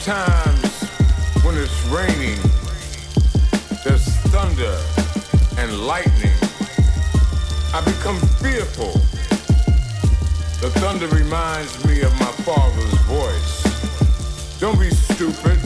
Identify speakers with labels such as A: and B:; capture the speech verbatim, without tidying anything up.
A: Sometimes when it's raining, there's thunder and lightning. I become fearful. The thunder reminds me of my father's voice. Don't be stupid.